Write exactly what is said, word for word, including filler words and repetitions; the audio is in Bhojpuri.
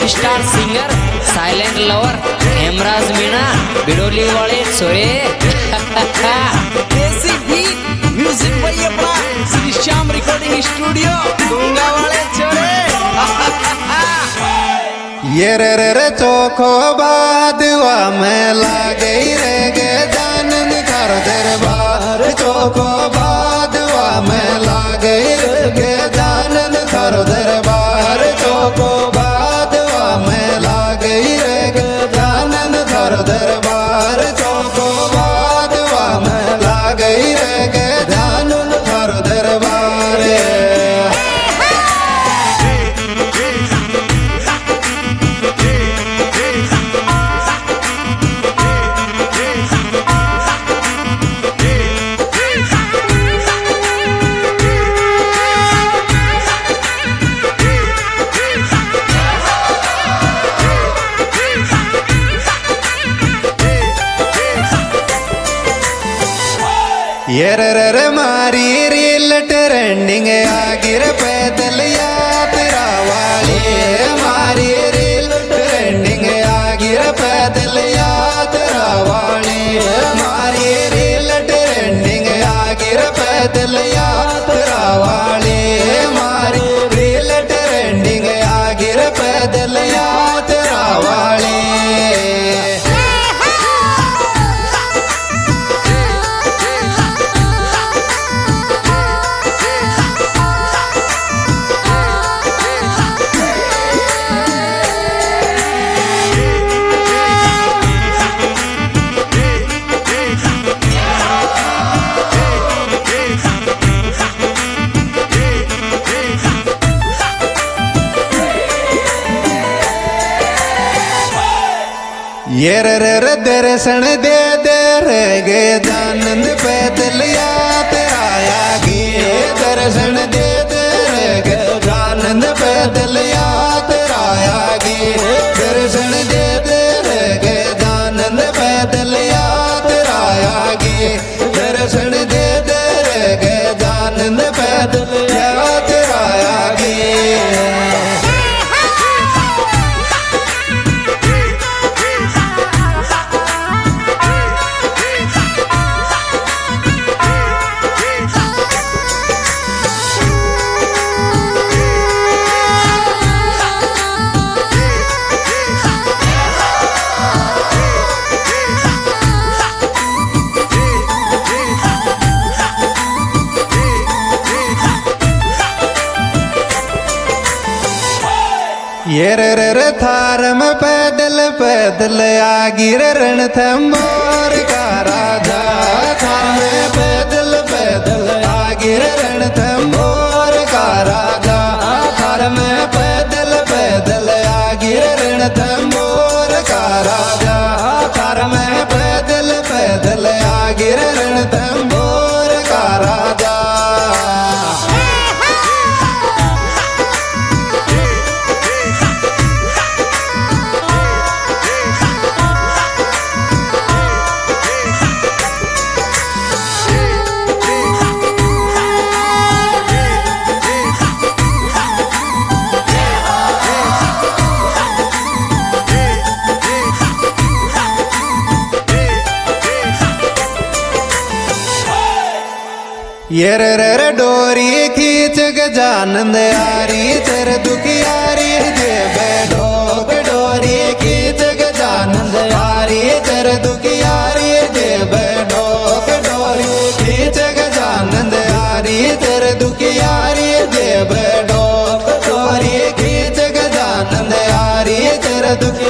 Rockstar singer silent lover Hemraj Meena Bidoli वाले सोरे देसी बीट म्यूजिक भाई अपना श्री श्याम रिकॉर्डिंग स्टूडियो डूंगा वाले छोरे ये रे रे रे चोखो बादवा में लागे रे गे जानन कर दरबार चोखो बादवा में लागे रे गे जानन कर दरबार चोखो बादवा में लागे रे गे जानन कर दरबार चोखो बादवा में लागे रे गे जानन कर दरबार ये रे रे रे मारी रील ट्रेंडिंग आगिर पैदल यात्रा वाली मारी रील ट्रेंडिंग आगिर पैदल यात्रा वाली मारी रील ट्रेंडिंग आगिर पैदल यात्रा वाली मारी रील ट्रेंडिंग आगिर पैदल यात्रा वाली ये रे रे रे दर्शन दे दे रे गे जानंद पैदल यात्रा आगी दर्शन दे दे रे गे जानंद पैदल यात्रा आगी दर्शन दे दे रे गे जानंद पैदल यात्रा आगी दर्शन दे दे रे गे जानंद पैदल यात्रा आगी ये रे रे रे थार में पैदल पैदल आगिर रणथंबोर का राजा थार में पैदल पैदल आगिर रणथंबोर का राजा थार में पैदल पैदल आगिर रणथंबोर का राजा थार में पैदल पैदल आगिर रणथंबोर का राजा ये रे रे रे डोरी खींच गजानंद यारी तेर दुखियारी जे बैठो डोरी खींच गजानंद यारी तेर दुखियारी जे बैठो डोरी खींच गजानंद यारी तेर दुखियारी जे बैठो डोरी खींच गजानंद यारी तेर दुखियारी